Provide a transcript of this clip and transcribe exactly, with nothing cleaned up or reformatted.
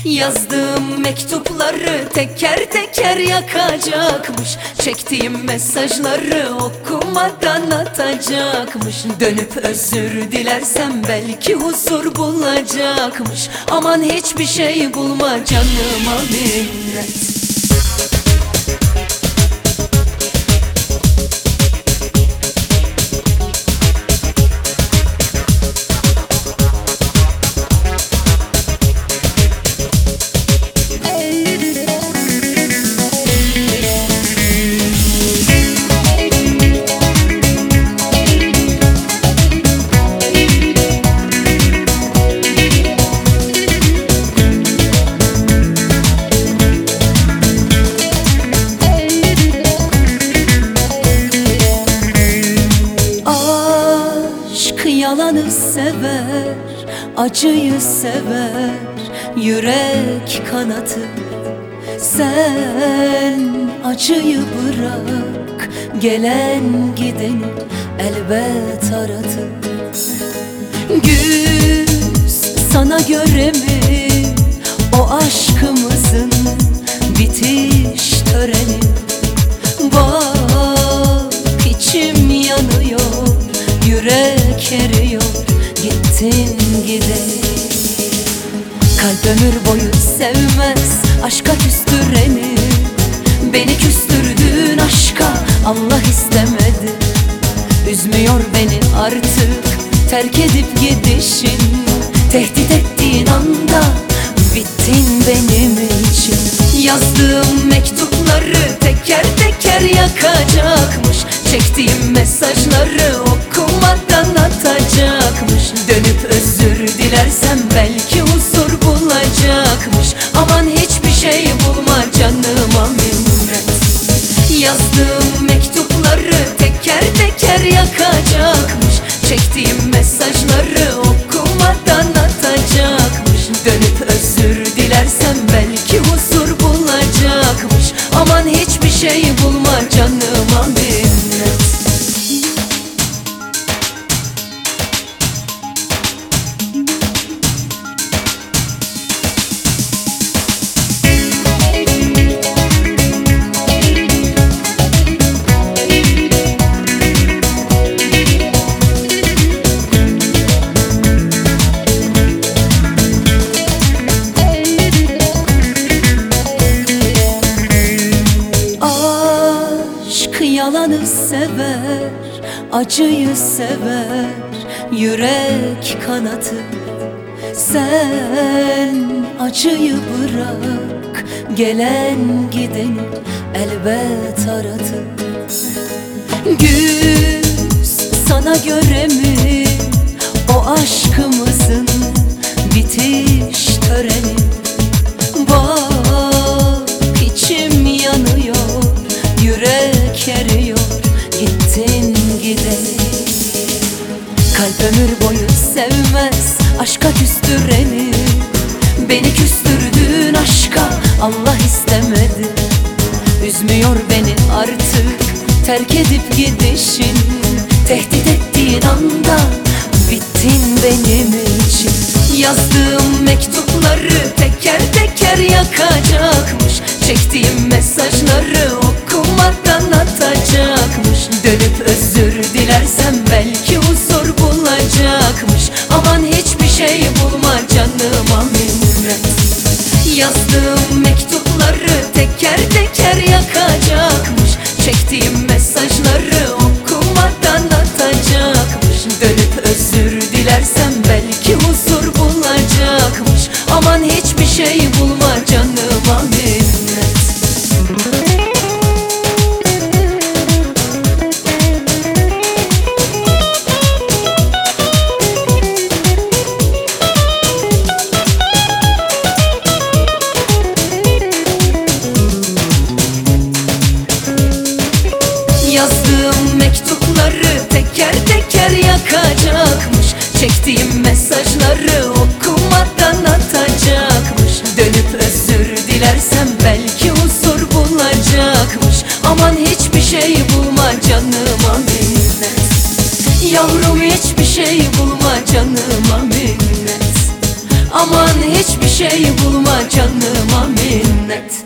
Yazdığım mektupları teker teker yakacakmış. Çektiğim mesajları okumadan atacakmış. Dönüp özür dilersem belki huzur bulacakmış. Aman hiçbir şey bulma canıma minnet. Yalanı sever, acıyı sever, yürek kanatır. Sen acıyı bırak, gelen gideni elbet aratır. Güz sana göre mi o aşkımızın bitiş töreni? Bak içim yanıyor, yürek eriyor, gittin gideni. Kalp ömür boyu sevmez aşka küstüreni. Beni küstürdüğün aşka Allah istemedi. Üzmüyor beni artık terk edip gidişin. Tehdit ettiğin anda bittin benim için. Yazdığım mektupları teker teker yakacakmış. Çektiğim mesajları okumadan atacakmış. Dönüp özür dilersem belki huzur bulacakmış. Aman hiçbir şey bulma canıma minnet. Yazdığım mektupları teker teker yakacakmış. Çektiğim mesajları okumadan atacakmış. Dönüp özür dilersem belki huzur bulacakmış. Aman hiçbir şey bulma canıma minnet. Yalanı sever, acıyı sever, yürek kanatır. Sen acıyı bırak, gelen gideni elbet aratır. Güz sana göre mi o aşkımızın bitiş töreni? Bak içim yanıyor, yürek eriyor, gittin gideni. Kalp ömür boyu sevmez aşka küstüreni. Beni küstürdüğün aşka Allah istemedi. Üzmüyor beni artık terk edip gidişin. Tehdit ettiğin anda bittin benim için. Yazdığım mektupları teker teker yakacakmış. Çektiğim mesajları okumadan atacakmış. Dönüp özür dilersem belki huzur bulacakmış. Aman hiçbir şey bulma canıma minnet. Yazdığım mektupları teker teker yakacakmış. Çektiğim mesajları okumadan atacakmış. Dönüp özür dilersem belki huzur bulacakmış. Aman hiçbir şey bulma canıma minnet. Yazdığım mektupları teker teker yakacakmış. Çektiğim mesajları okumadan atacakmış. Dönüp özür dilersem belki huzur bulacakmış. Aman hiçbir şey bulma canıma minnet. Yavrum hiçbir şey bulma canıma minnet. Aman hiçbir şey bulma canıma minnet.